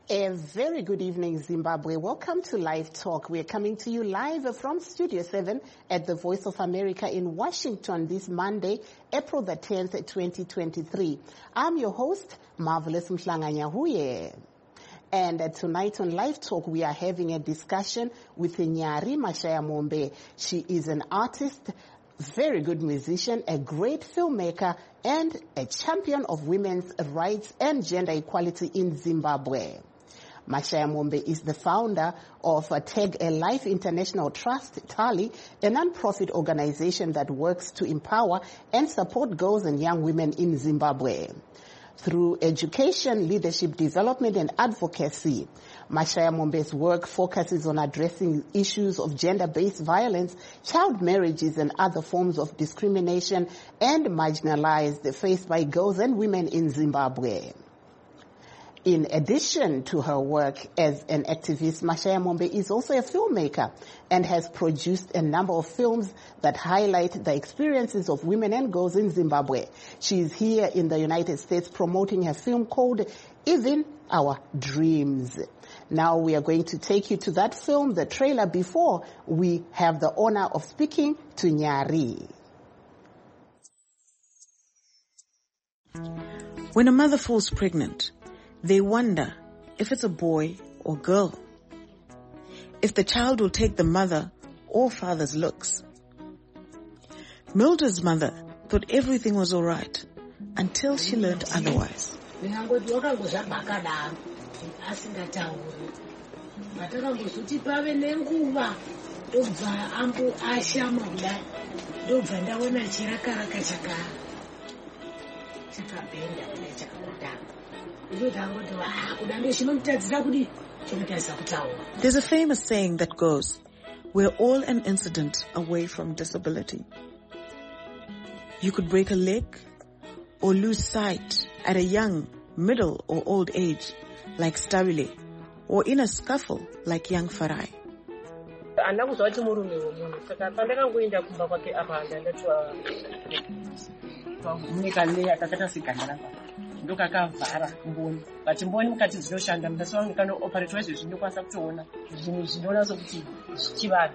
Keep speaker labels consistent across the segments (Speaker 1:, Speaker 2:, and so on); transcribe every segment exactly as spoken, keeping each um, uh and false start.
Speaker 1: A very good evening, Zimbabwe. Welcome to Live Talk. We are coming to you live from Studio seven at the Voice of America in Washington this Monday, April the tenth, twenty twenty-three. I'm your host, Marvelous Mhlanganyahuye. And uh, tonight on Live Talk, we are having a discussion with Nyari Mashayamombe. She is an artist, very good musician, a great filmmaker, and a champion of women's rights and gender equality in Zimbabwe. Mashayamombe is the founder of uh, Tag a Life International Trust, Tali, a non-profit organization that works to empower and support girls and young women in Zimbabwe. Through education, leadership development, and advocacy, Mashayamombe's work focuses on addressing issues of gender-based violence, child marriages, and other forms of discrimination and marginalized faced by girls and women in Zimbabwe. In addition to her work as an activist, Mashayamombe is also a filmmaker and has produced a number of films that highlight the experiences of women and girls in Zimbabwe. She is here in the United States promoting her film called Even Our Dreams. Now we are going to take you to that film, the trailer, before we have the honor of speaking to Nyari.
Speaker 2: When a mother falls pregnant, they wonder if it's a boy or girl, if the child will take the mother or father's looks. Mildred's mother thought everything was all right until she learned otherwise. There's a famous saying that goes, we're all an incident away from disability. You could break a leg or lose sight at a young, middle or old age like Stabile, or in a scuffle like young Farai.
Speaker 3: ndokakavhara mboni but mboni mukati dzinoshanda mudasiwa ngano operate wezvo zvinokwanisa kutoona zvinhu zvinoona sokuti zvichivana.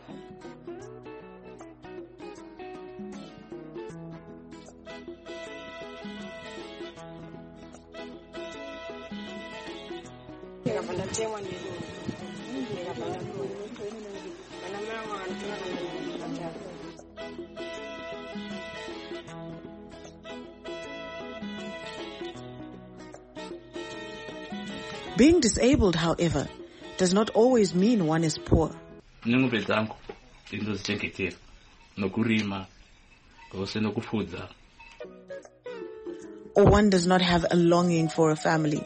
Speaker 2: Being disabled, however, does not always mean one is poor. Or one does not have a longing for a family.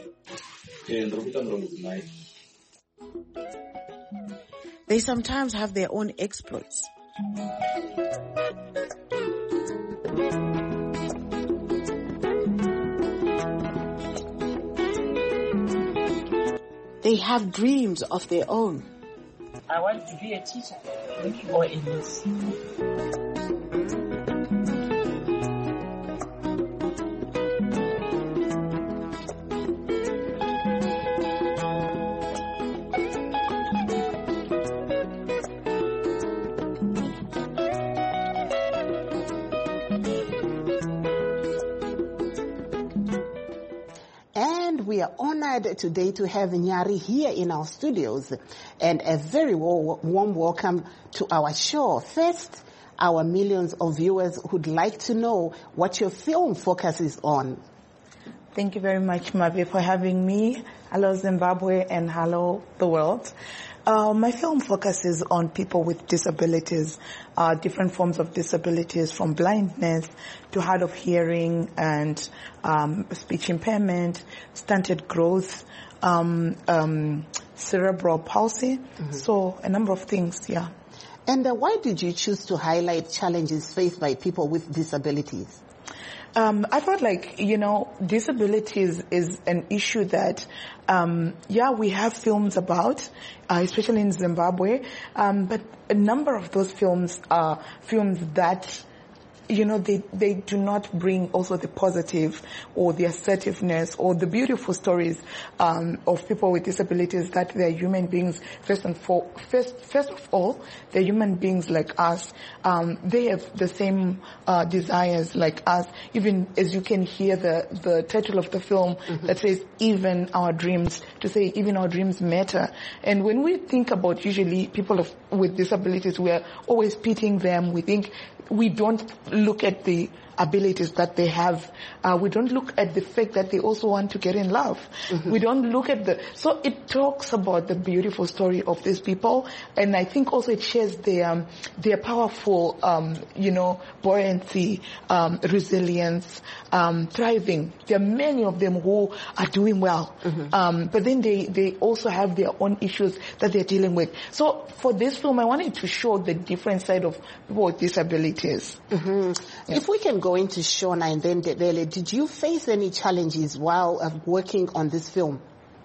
Speaker 2: They sometimes have their own exploits. They have dreams of their own.
Speaker 3: I want to be a teacher or a nurse.
Speaker 1: We are honored today to have Nyari here in our studios, and a very warm welcome to our show. First, our millions of viewers who'd like to know what your film focuses on.
Speaker 4: Thank you very much, Mavi, for having me. Hello, Zimbabwe, and hello, the world. Uh, my film focuses on people with disabilities, uh, different forms of disabilities, from blindness to hard of hearing and um, speech impairment, stunted growth, um, um, cerebral palsy. Mm-hmm. So a number of things, yeah.
Speaker 1: And uh, why did you choose to highlight challenges faced by people with disabilities?
Speaker 4: Um, I felt like, you know, disabilities is an issue that, um, yeah, we have films about, uh, especially in Zimbabwe, um, but a number of those films are films that you know, they, they do not bring also the positive or the assertiveness or the beautiful stories um, of people with disabilities, that they're human beings first and for, first, first of all, they're human beings like us. Um, they have the same uh, desires like us. Even as you can hear the, the title of the film mm-hmm. that says, even our dreams, to say even our dreams matter. And when we think about usually people of, with disabilities, we are always pitying them. We think we don't look at the abilities that they have. Uh, we don't look at the fact that they also want to get in love. Mm-hmm. We don't look at the, so it talks about the beautiful story of these people, and I think also it shares their, um, their powerful, um, you know, buoyancy, um, resilience, um, thriving. There are many of them who are doing well, mm-hmm. um, but then they, they also have their own issues that they're dealing with. So for this film, I wanted to show the different side of people with disabilities.
Speaker 1: Mm-hmm. Yeah. If we can go into Shona and then Dedele, did you face any challenges while uh, working on this film?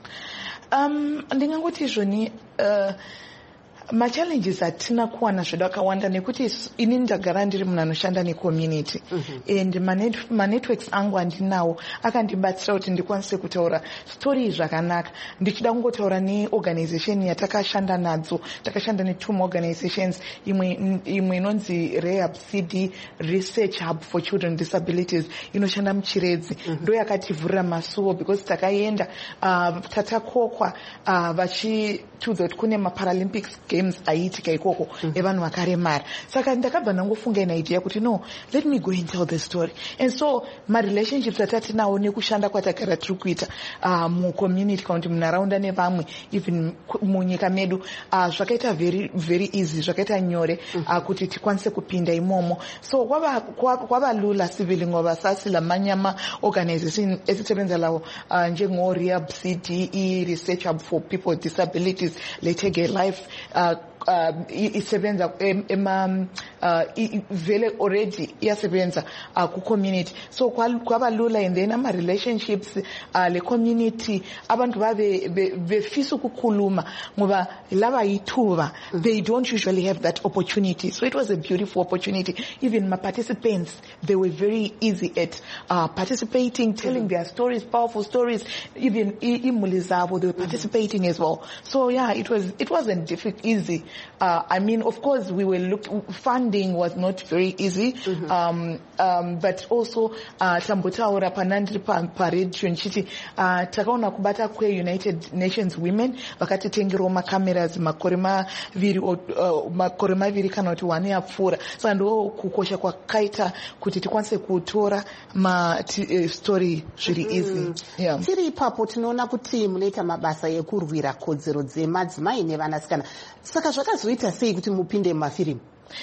Speaker 4: Um, ndingangoti zvoni uh, ma-challenges atina kuwa nazvo akawanda nekuti ini ndagara ndiri munhu anoshanda necommunity mm-hmm. and manetworks angu andinawo akandibatsira kuti ndikwanise kutaura story zvakanaka. Ndichida kungotaura neorganization yatakashanda nadzo, takashanda ne-two organizations, imwe imwe inonzi Rehab C D, Research Hub for Children with Disabilities, inoshanda muchiredzi. Mm-hmm. Ndo yakativhurira masuwo because takaenda uh, tatakokwa uh, vachitudzwa kuti kune ma-Paralympics games aiitika ikoko mm-hmm. evanhu vakaremara. Saka ndakabva ndangofunga ine idea kuti no, let me go and tell the story. And so ma-relationships atatinawo nekushanda kwatagara tiri kuita uh, mucommunity kana kuti munharaunda nevamwe even munyika medu uh, zvakaita very very easy, zvakaita nyore uh, kuti tikwanise kupinda imomo. So kwava kwavalula civiling wavasasi lamanyama organization esisebenza lawo uh, njengo Rehab C D, Research Hub for People with Disabilities, Letege Life uh, uh, isebenza ema uh, vele already iyasebenza uh, ku community. So kwabalula, and then ama relationships uh, le community abantu babe befisa ukukhuluma ngoba laba yithuba, they don't usually have that opportunity. So it was a beautiful opportunity. Even my participants, they were very easy at uh, participating, telling mm-hmm. their stories, powerful stories. Even imuli zabo, they were participating mm-hmm. as well. So yeah, it was it wasn't difficult, easy. Uh, I mean, of course, we were look funding was not very easy, mm-hmm. um, um, but also tambutaura panandri paredio nchiti takaona kubata kwe United Nations Women vakatitengerawo macameras makore maviri makore maviri kana kuti one yapfuura. Saka ndo kukosha kwakaita kuti tikwanise kutora ma story zviri easy. Yeah.
Speaker 1: Tiri ipapo tinoona kuti munoita mabasa ekurwira kodzero dzemadzimai nevanasikana. Saka zvakazoita sei kuti mupinde mumafirimu?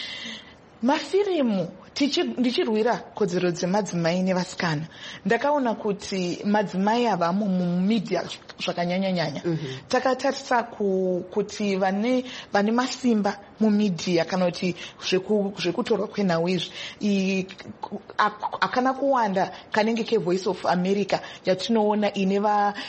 Speaker 4: Mafirimu ndichirwira kodzero dzemadzimai nevasikana, ndakaona kuti madzimai avamo mumedia zvakanyanya nyanya. Mm-hmm. Takatarisa kuti vane vane masimba mumedia kana kuti zvekutorwa kwenhau izvi akana kuwanda kanenge ke Voice of America yatinoona ine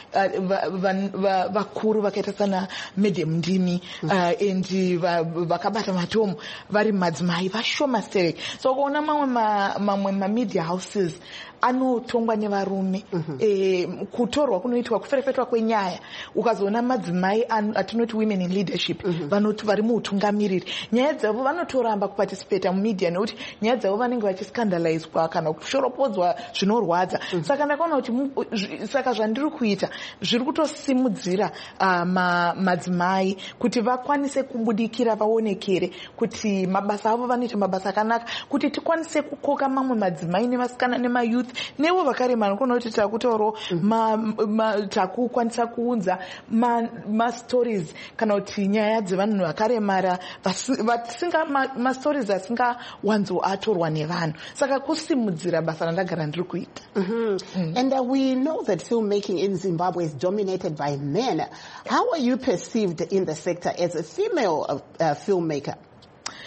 Speaker 4: vakuru vakaita sana Madam Ndimi and vakabata matomo vari madzimai vashoma stereki. So kuona mamwe mamwe ma-media houses anotongwa nevarume, mm-hmm. eh, kutorwa kunoitwa kuferefetwa kwenyaya, ukazoona madzimai atinoti women in leadership mm-hmm. vanoti vari muutungamiriri, nyaya dzavo vanotoramba kuparticipate mumedia nekuti nyaya dzavo vanenge vachiscandalizwa kana kushoropodzwa zvinorwadza. Mm-hmm. Saka ndakaona kuti saka zvandiri kuita zviri kutosimudzira uh, ma, madzimai kuti vakwanise kubudikira, vaonekere kuti mabasa avo vanoita mabasa akanaka, kuti tikwanise kukoka mamwe madzimai nevasikana nemayouth nevo vakaremara kuona kuti takutaurawo takukwanisa kuunza ma-stories kana kuti nyaya dzevanhu vakaremara vasinga ma-stories asingawanzoatorwa nevanhu. Saka kusimudzira basa randagara ndiri kuita.
Speaker 1: Mm-hmm. And uh, we know that filmmaking in Zimbabwe is dominated by men. How are you perceived in the sector as a female uh, uh, filmmaker?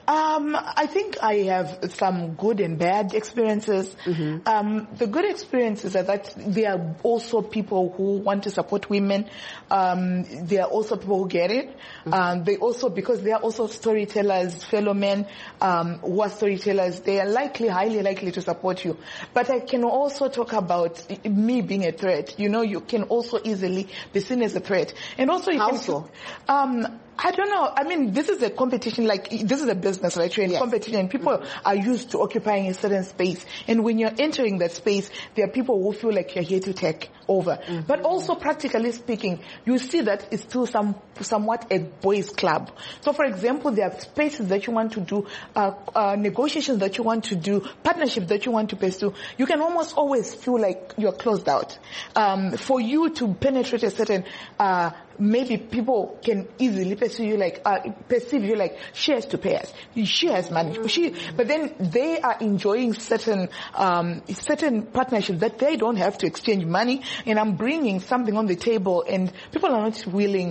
Speaker 4: Um, I think I have some good and bad experiences. Mm-hmm. Um, the good experiences are that there are also people who want to support women. Um, there are also people who get it. Mm-hmm. Um, they also, because they are also storytellers, fellow men um, who are storytellers, they are likely, highly likely to support you. But I can also talk about me being a threat. You know, you can also easily be seen as a threat. And also you
Speaker 1: How
Speaker 4: can...
Speaker 1: so?
Speaker 4: Um, I don't know. I mean, this is a competition, like, this is a business, right? You're in yes. competition. People mm-hmm. are used to occupying a certain space. And when you're entering that space, there are people who feel like you're here to take over. Mm-hmm. But also, practically speaking, you see that it's still some, somewhat a boys' club. So, for example, there are spaces that you want to do, uh, uh, negotiations that you want to do, partnerships that you want to pursue. You can almost always feel like you're closed out. Um, for you to penetrate a certain, uh, maybe people can easily perceive you like, uh, perceive you like, she has to pay us. She has money. She, but then they are enjoying certain, um, certain partnerships that they don't have to exchange money. And I'm bringing something on the table and people are not willing,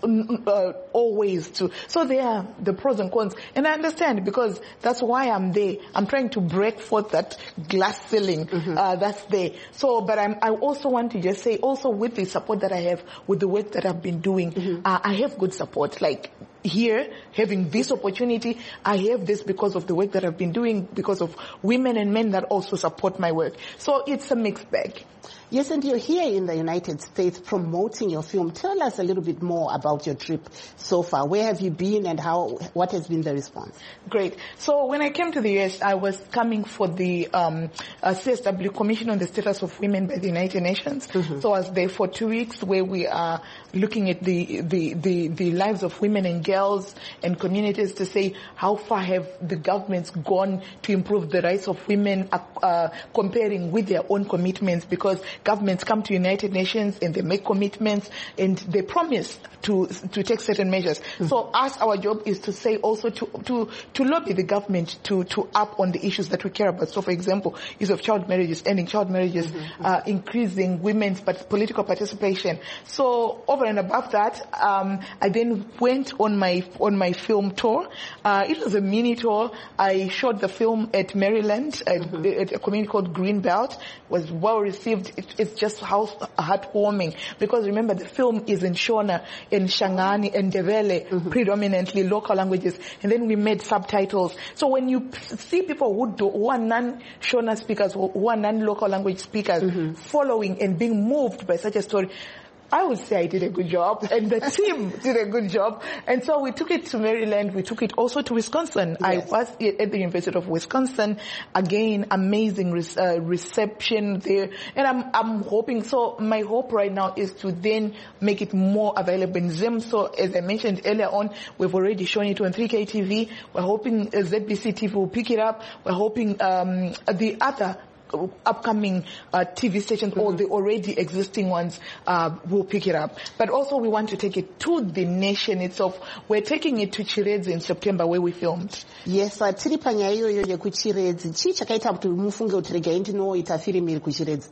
Speaker 4: uh, always to. So there are the pros and cons. And I understand because that's why I'm there. I'm trying to break forth that glass ceiling, mm-hmm. uh, that's there. So, but I'm, I also want to just say also with the support that I have, with the work that I've been doing, mm-hmm. uh, I have good support. Like here, having this opportunity, I have this because of the work that I've been doing, because of women and men that also support my work. So it's a mixed bag.
Speaker 1: Yes, and you're here in the United States promoting your film. Tell us a little bit more about your trip so far. Where have you been and how? What has been the response?
Speaker 4: Great. So when I came to the U S, I was coming for the um, uh, C S W Commission on the Status of Women by the United Nations. Mm-hmm. So I was there for two weeks where we are looking at the, the, the, the lives of women and girls and communities to say how far have the governments gone to improve the rights of women, uh, uh, comparing with their own commitments, because governments come to United Nations and they make commitments and they promise to to take certain measures. Mm-hmm. So us, our job is to say also to to to lobby the government to to up on the issues that we care about. So, for example, use of child marriages, ending child marriages, mm-hmm. uh, increasing women's but political participation. So over and above that, um, I then went on my on my film tour. Uh, it was a mini tour. I shot the film at Maryland at, mm-hmm. at a community called Greenbelt. It was well received. It, it's just house heartwarming because remember the film is in Shona, in Shangani, and Ndebele, mm-hmm. predominantly local languages, and then we made subtitles. So when you see people who do, who are non-Shona speakers, who are non-local language speakers, mm-hmm. following and being moved by such a story, I would say I did a good job, and the team did a good job. And so we took it to Maryland. We took it also to Wisconsin. Yes. I was at the University of Wisconsin. Again, amazing re- uh, reception there. And I'm, I'm hoping, so my hope right now is to then make it more available in Zim. So as I mentioned earlier on, we've already shown it on three K T V. We're hoping uh, Z B C T V will pick it up. We're hoping um, the other upcoming uh, T V stations, mm-hmm. or the already existing ones, uh, will pick it up. But also we want to take it to the nation itself. We're taking it to Chiredzi in September where we filmed.
Speaker 1: Yes, uh, tiri panya iyo yo kuchiredzi. Chi chakaita kuti mufunge kuti rega ndinoita film iri kuchiredzi.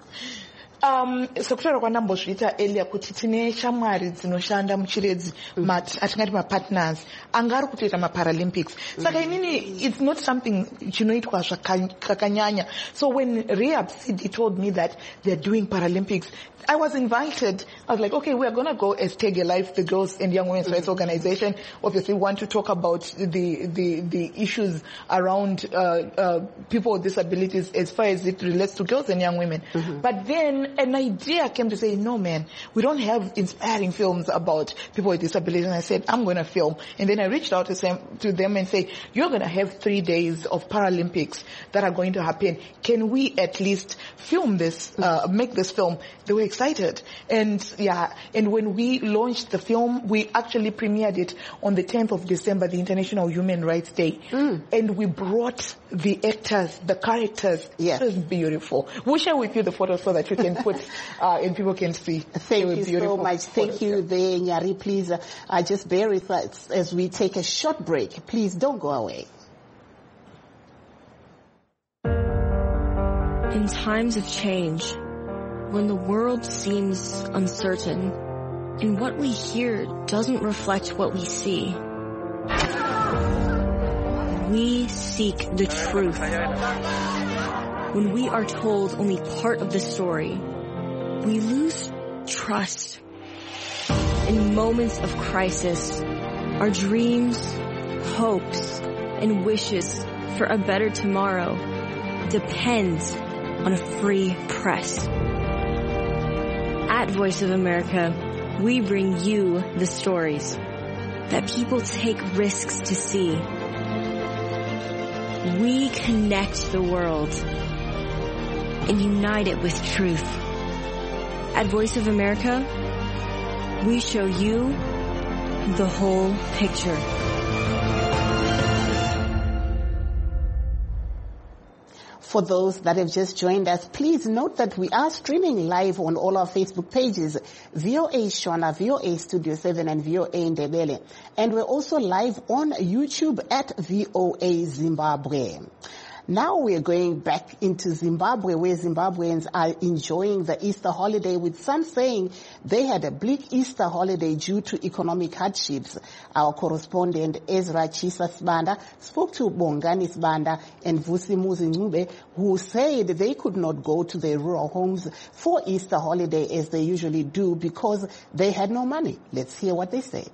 Speaker 4: Um, sekutaura kwandambozviita earlier kuti tine shamwari dzinoshanda muchiredzi, mm. atingati mapartners anga ari kutoita maparalympics. Mm. Saka inini it's not something chinoitwa zvakanyanya. So when Rehab C D told me that they're doing Paralympics, I was invited. I was like, okay, we are going to go as Take a Life, the Girls and Young Women's mm-hmm. Rights Organization. Obviously, we want to talk about the the, the issues around uh, uh, people with disabilities as far as it relates to girls and young women. Mm-hmm. But then an idea came to say, no, man, we don't have inspiring films about people with disabilities. And I said, I'm going to film. And then I reached out to them, to them and say, you're going to have three days of Paralympics that are going to happen. Can we at least film this, uh, make this film? They were excited. And yeah, and when we launched the film, we actually premiered it on the tenth of December, the International Human Rights Day. Mm. And we brought the actors, the characters.
Speaker 1: Yes.
Speaker 4: It was beautiful. We'll share with you the photos so that you can put, uh, and people can see.
Speaker 1: Thank you so much. Thank you there, Nyari. Please, uh, uh, just bear with us as we take a short break. Please don't go away.
Speaker 5: In times of change, when the world seems uncertain, and what we hear doesn't reflect what we see, we seek the truth. When we are told only part of the story, we lose trust. In moments of crisis, our dreams, hopes, and wishes for a better tomorrow depends on a free press. At Voice of America, we bring you the stories that people take risks to see. We connect the world and unite it with truth. At Voice of America, we show you the whole picture.
Speaker 1: For those that have just joined us, please note that we are streaming live on all our Facebook pages, V O A Shona, V O A Studio seven, and V O A Ndebele. And we're also live on YouTube at V O A Zimbabwe. Now we are going back into Zimbabwe, where Zimbabweans are enjoying the Easter holiday, with some saying they had a bleak Easter holiday due to economic hardships. Our correspondent Ezra Chisa Sibanda spoke to Bongani Sibanda and Vusimuzi Ncube, who said they could not go to their rural homes for Easter holiday as they usually do because they had no money. Let's hear what they said.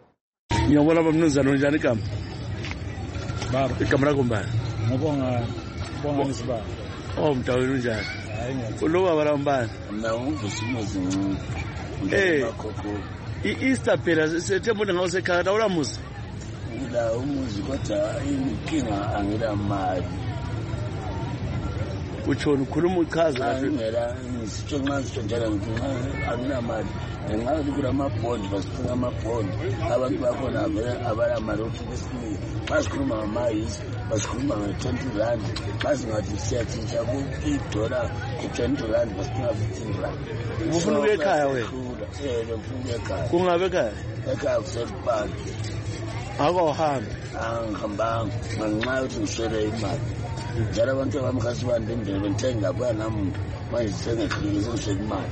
Speaker 6: Ngibonga ngibonga nisibaba.
Speaker 7: Oh mdawini unjani?
Speaker 6: Hayi ngiyathi.
Speaker 7: Uloba balambani.
Speaker 6: Mina ungivusumuzi ngini.
Speaker 7: Eh. I-Easter phela sethemba ngawuse ekhaya awula muzi.
Speaker 6: Ngila umuzi kodwa inkinga angila mali.
Speaker 7: Utshona ukhuluma uchaza
Speaker 6: kahle. Ngela ngisitsho nxa sitshela ngithi angina mali. Ngathi kula mabhondi basifuna amabhondi. Abantu bakhona abala mali ofisini. Basikhuluma ngamayizi. Basikhuluma nge-twenty rand, bazingathi siyathintsha ku-dollar ku-twenty rand, basifuna fifteen rand.
Speaker 7: Ufuna ukuya ekhaya wena?
Speaker 6: Eh, ngifuna ukuya ekhaya.
Speaker 7: Kungabe ekhaya?
Speaker 6: Ekhaya kusepark.
Speaker 7: Akawuhambi?
Speaker 6: Angihambanga, ngenxa yokuthi ngiswele imali. Njalo abantu bami kasi bandindele bengithenga ngabuya nami manje sengehlikise ngiswele imali.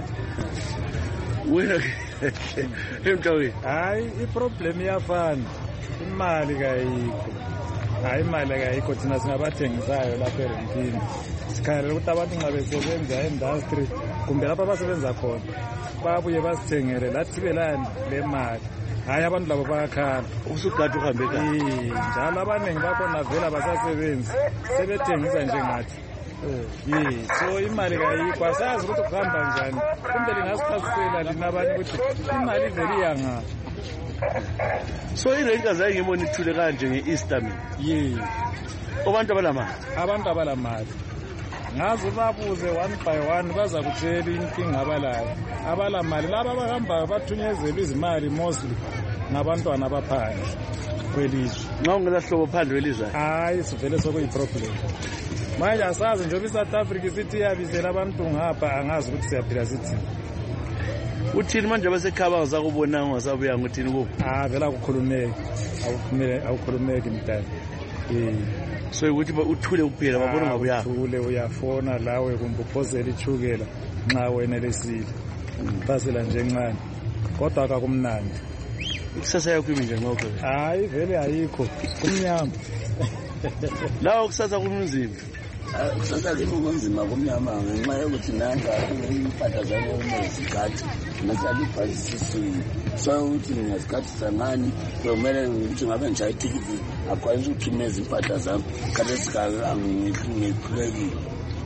Speaker 7: Wena emntawini?
Speaker 6: Hayi, iproblem iyafana. Imali kayikho. Hayi imali kayikho thina singabathengisayo lapha erenkini. Sikhalela ukuthi abantu nxa besebenza industry kumbe lapha abasebenza khona babuye basithengele lathi belani le mali. Hayi abantu labo bayakhala.
Speaker 7: Usugada uhambe ekhaya.
Speaker 6: Eh, njalo abaningi bakhona vela basasebenzi sebethengisa njengathi. Eh, so imali kayikho asazi ukuthi kuhamba njani. Kumbe lingasichasisela lina abanye ukuthi imali vele iyanga.
Speaker 7: So irate kazayi ngibona ithule kanje nge-Easter mina.
Speaker 6: Ye.
Speaker 7: Abantu abalamali.
Speaker 6: Abantu abalamali. Ngazi babuze one by one baza kutshela inkinga abalayo. Abalamali laba abahamba bathunyezela izimali mostly ngabantwana abaphandle kwelizwe.
Speaker 7: Nxa ungelahlobo phandle welizwe.
Speaker 6: Hayi sivele sokuyiproblem. Manje asazi njengoba iSouth Africa sithi iyabizela abantu ngapha angazi ukuthi siyaphila sithi.
Speaker 7: Uthini manje abasekhaba ngizakubona ngasabuya ngothini kubo?
Speaker 6: Ah vela ukukhulumeki. Awukhulumeki awukhulumeki mntana. Eh
Speaker 7: so ukuthi uthule kuphela babona ngabuya.
Speaker 6: Uthule uyafona lawe kumbe uphozela ichukela nxa wena lesile. Phasela nje encane. Kodwa akakumnandi.
Speaker 7: Ikusasa yakho iminje ngokho.
Speaker 6: Hayi vele ayikho. Kumnyama.
Speaker 7: Lawo kusasa kumnzima.
Speaker 6: Kusasa kunzima kumnyama ngenxa yokuthi nanga impahla zalo umezikhathi nasali phasisisini. So uthi ngesikhathi sangani kumele ukuthi ngabe nje itikiti akwanisa ukuthumeza impahla zami kade sikala angikhulekile.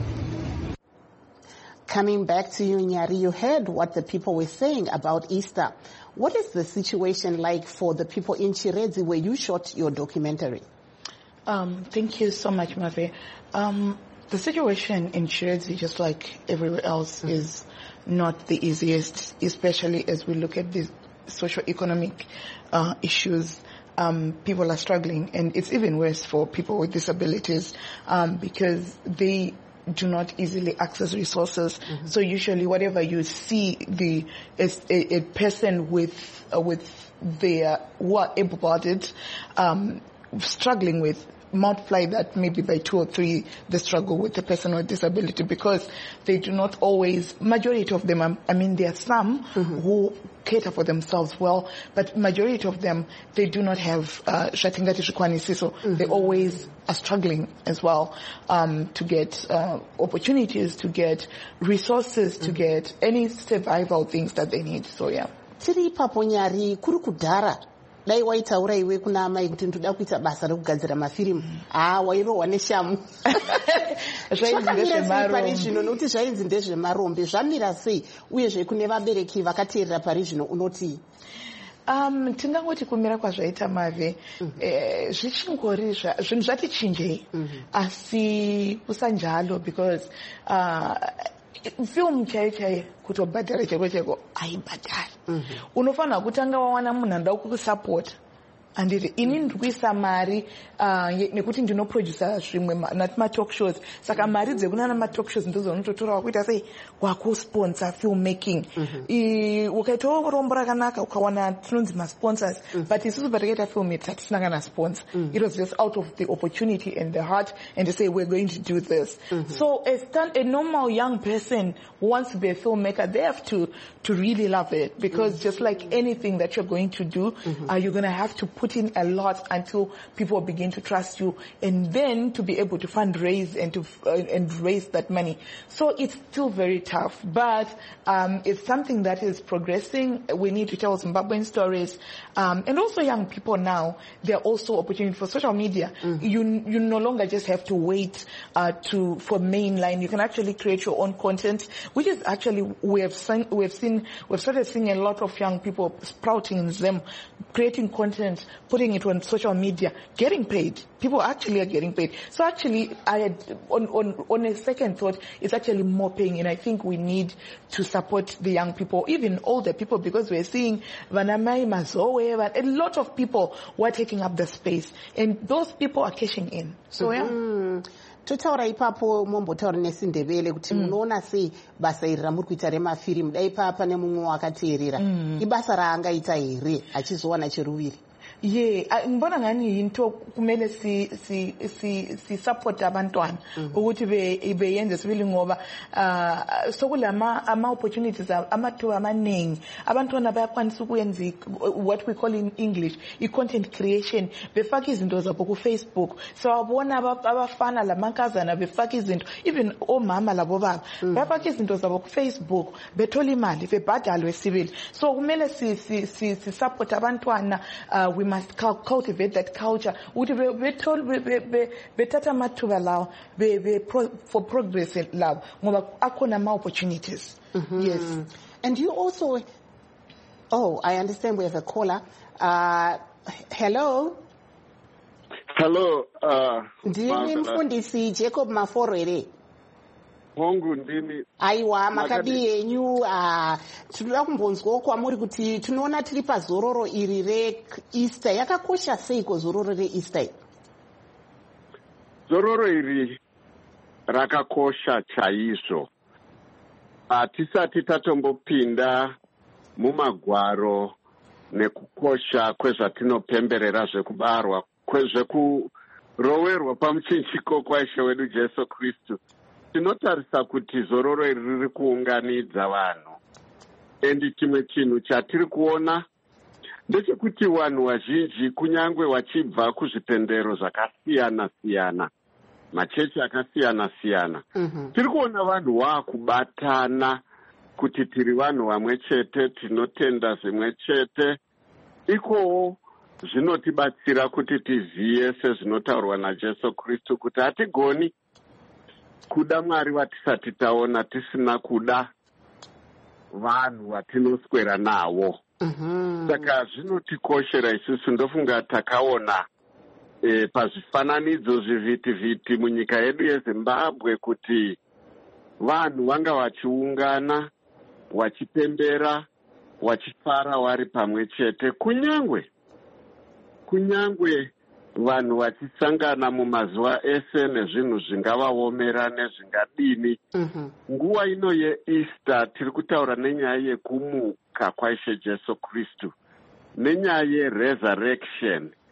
Speaker 1: Coming back to you, Nyari, you heard what the people were saying about Easter. What is the situation like for the people in Chiredzi where you shot your documentary?
Speaker 4: Um, thank you so much, Mavi. Um, the situation in Chiredzi, just like everywhere else, mm-hmm. is not the easiest, especially as we look at these socio-economic uh, issues. Um, people are struggling, and it's even worse for people with disabilities um, because they do not easily access resources. Mm-hmm. So usually, whatever you see, the is a, a person with uh, with their who are able-bodied um, struggling with. multiply that maybe by two or three, the struggle with a person with disability, because they do not always, majority of them, I mean, there are some mm-hmm. who cater for themselves well, but majority of them, they do not have uh, shatingati shikwanisi, so mm-hmm. they always are struggling as well um, to get uh, opportunities, to get resources, mm-hmm. to get any survival things that they need. So yeah.
Speaker 1: Tiri paponyari kuri kudhara dai waitaura iwe kuna amai kuti ndoda kuita basa rekugadzira mafirimu ah wairohwa neshamu pari zvino nokuti zvainzi ndezvemarombe zvamira sei uyezve kune vabereki vakateerera pari zvino unoti
Speaker 4: Um, tingangoti kumira kwazvaita Mave mm-hmm. eh, zvichingori zvinhu zvati chinjei mm-hmm. asi kusanjalo because uh, film chai chai kutobhadhara cheko cheko haibhadhari mm-hmm. unofanira kutanga wawana munhu anoda kukusapota anditi ini ndiri kuisa mari uh, nekuti ndinoproducer zvimwe nati matalk shows saka mari dzekunana matalk shows ndidzo unototora wakuita sei wakusponsor filmmaking mm-hmm. ukaitawo rombo rakanaka ukawana tinonzi masponsors mm-hmm. but isusu patakaita film yetu hatisina kana sponsor mm-hmm. it was just out of the opportunity and the heart and to say we're going to do this mm-hmm. so a, stand, a normal young person who wants to be a filmmaker, they have to to really love it because mm-hmm. just like anything that you're going to do mm-hmm. uh, you're going to have to put in a lot until people begin to trust you, and then to be able to fundraise and to uh, and raise that money. So it's still very tough, but um, it's something that is progressing. We need to tell Zimbabwean stories, um, and also young people now. There are also opportunities for social media. Mm-hmm. You you no longer just have to wait uh, to for mainline. You can actually create your own content, which is actually we have seen we have seen we've started seeing a lot of young people sprouting in them, creating content, putting it on social media, getting paid. People actually are getting paid. So actually, I had, on, on, on a second thought, it's actually more paying, and I think we need to support the young people, even older people, because we're seeing Vanamai, Mazoe, a lot of people who are taking up the space, and those people are cashing in. So yeah.
Speaker 1: Mm-hmm. Totaura ipapo mombotaura nesindebele kuti munoona sei basa iri ramuri kuita remafirimu dai papa nemumwe wakateerera ibasa raangaita here achizowana cheruviri
Speaker 4: ye ngibona ngani into kumele si si si si support abantwana ukuthi be beyenze sibili ngoba sokulama ama opportunities amathuba amaningi abantwana bayakwanisa ukuyenza what we call in English i content creation befaka izinto zabo ku Facebook sawabona abafana lamankazana befaka izinto even omama labo baba bafaka izinto zabo ku Facebook bethola imali bebhadalwe sibili so kumele si si si support abantwana we must cultivate that culture uthi bethatha amathuba lawo for progress labo ngoba akhona ama opportunities. Mm-hmm. Yes.
Speaker 1: And you also, oh, I understand we have a caller. Uh, hello.
Speaker 8: Hello. Uh,
Speaker 1: ndini mfundisi Jacob Maforo ere.
Speaker 8: Hongu ndini.
Speaker 1: Aiwa makabi yenyu uh, tinoda kumbonzwawo kwamuri kuti tunoona tiri pazororo iri reEaster yakakosha seiko zororo reEaster?
Speaker 8: Zororo iri rakakosha chaizvo. Hatisati tatombopinda mumagwaro nekukosha kwezvatinopemberera zvekubarwa kwezvekuroverwa pamuchinjiko kwaishe wedu Jesu Kristu. Tinotarisa kuti zororo iri riri kuunganidza vanhu. Endi chimwe chinhu chatiri kuona ndechekuti vanhu vazhinji kunyangwe vachibva kuzvipendero zvakasiyana siyana, machechi akasiyana siyana, mm-hmm. tiri kuona vanhu vakubatana kuti tiri vanhu vamwe chete, tinotenda zvimwe chete. Ikowo zvinotibatsira kuti tiziye sezvinotaurwa naJesu Kristu kuti hatigoni kuda Mwari vatisati taona tisina kuda vanhu vatinoswera nawo. Mm-hmm. Saka zvinotikoshera isusu. Ndofunga takaona e, pazvifananidzo zvivhiti-vhiti munyika yedu yeZimbabwe kuti vanhu vanga vachiungana, vachipembera, vachifara vari pamwe chete, kunyangwe kunyangwe vanhu vachisangana mumazuva ese nezvinhu zvingavaomera nezvingadini. Mm-hmm. Nguva ino yeEaster tiri kutaura nenyaya yekumuka kwaishe Jesu Kristu, nenyaya yeresurrection,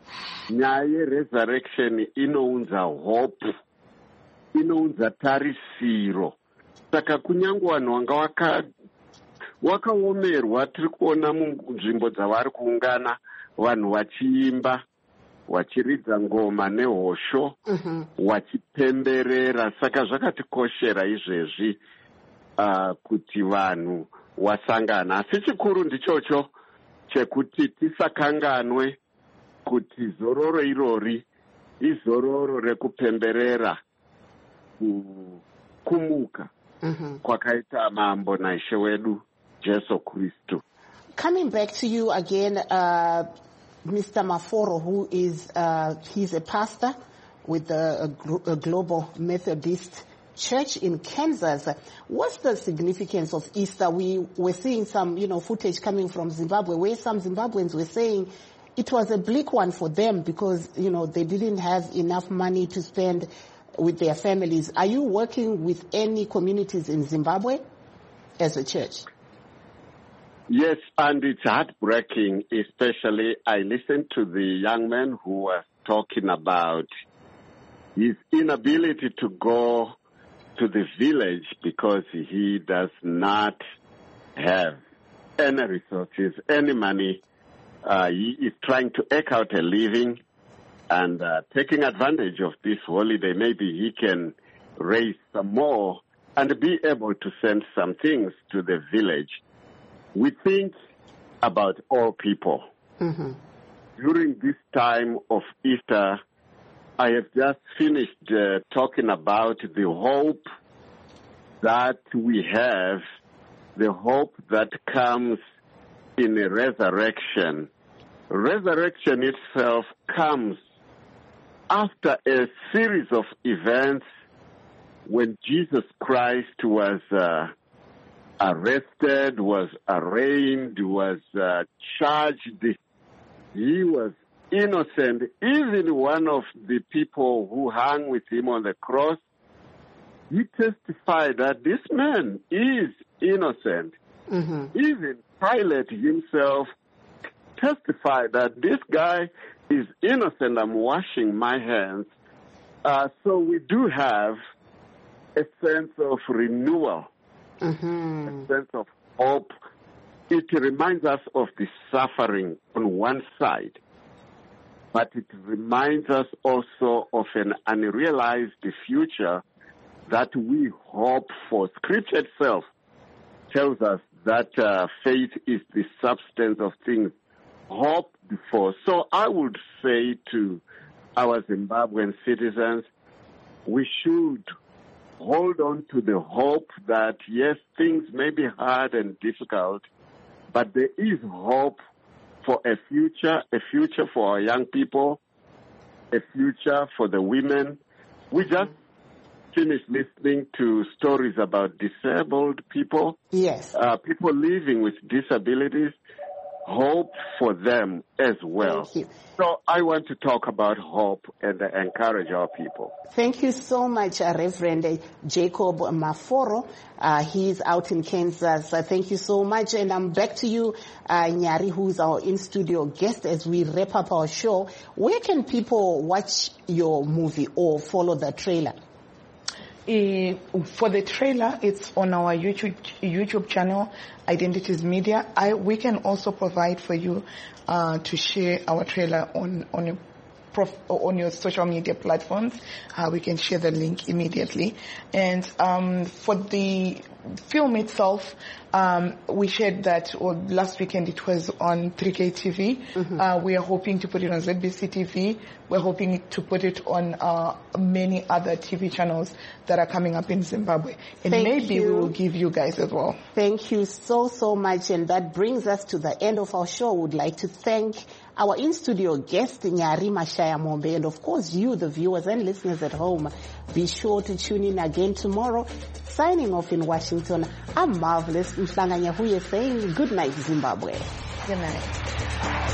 Speaker 8: nyaya yeresurrection inounza hope, inounza tarisiro. Saka kunyange vanhu vanga waka wakaomerwa, tiri kuona munzvimbo dzavari kuungana vanhu vachiimba, vachiridza ngoma nehosho, mm-hmm. vachipemberera. Saka zvakatikoshera izvezvi uh, kuti vanhu wasangana. Asi chikuru ndichocho chekuti tisakanganwe kuti zororo irori izororo rekupemberera kumuka mm-hmm. kwakaita mambo naishe wedu Jesu Kristu.
Speaker 1: Coming back to you again, uh, Mister Maforo, who is uh, he's a pastor with the a glo- a Global Methodist Church in Kansas. What's the significance of Easter? We were seeing some, you know, footage coming from Zimbabwe where some Zimbabweans were saying it was a bleak one for them because, you know, they didn't have enough money to spend with their families. Are you working with any communities in Zimbabwe as a church?
Speaker 8: Yes, and it's heartbreaking, especially I listened to the young man who was talking about his inability to go to the village because he does not have any resources, any money. Uh, he is trying to eke out a living and uh, taking advantage of this holiday. Maybe he can raise some more and be able to send some things to the village. We think about all people. Mm-hmm. During this time of Easter, I have just finished uh, talking about the hope that we have, the hope that comes in a resurrection. Resurrection itself comes after a series of events when Jesus Christ was uh, arrested, was arraigned, was uh, charged. He was innocent. Even one of the people who hung with him on the cross, he testified that this man is innocent. Mm-hmm. Even Pilate himself testified that this guy is innocent. I'm washing my hands. Uh, so we do have a sense of renewal. Mm-hmm. A sense of hope. It reminds us of the suffering on one side, but it reminds us also of an unrealized future that we hope for. Scripture itself tells us that uh, faith is the substance of things hoped for. So I would say to our Zimbabwean citizens, we should hold on to the hope that, yes, things may be hard and difficult, but there is hope for a future, a future for our young people, a future for the women. We just finished listening to stories about disabled people.
Speaker 1: Yes.
Speaker 8: Uh, people living with disabilities. Hope for them as well.
Speaker 1: Thank you.
Speaker 8: So I want to talk about hope and uh, encourage our people.
Speaker 1: Thank you so much, uh, Reverend uh, Jacob Maforo. Uh, he's out in Kansas. Uh, thank you so much. And I'm back to you, uh, Nyari, who's our in-studio guest as we wrap up our show. Where can people watch your movie or follow the trailer?
Speaker 4: Uh, for the trailer, it's on our YouTube YouTube channel, Identities Media. I, we can also provide for you uh, to share our trailer on on your prof, on your social media platforms. Uh, we can share the link immediately. And um, for the film itself, um, we shared that or last weekend it was on three K T V. Mm-hmm. Uh, we are hoping to put it on Z B C T V. We're hoping to put it on uh, many other T V channels that are coming up in Zimbabwe. And
Speaker 1: Thank
Speaker 4: maybe
Speaker 1: you.
Speaker 4: we will give you guys as well.
Speaker 1: Thank you so, so much. And that brings us to the end of our show. We'd like to thank our in-studio guest, Nyari Mashaya Mombe, and of course you, the viewers and listeners at home. Be sure to tune in again tomorrow. Signing off in Washington, I'm Marvelous Mhlanga Nyahuye saying good night, Zimbabwe.
Speaker 4: Good night.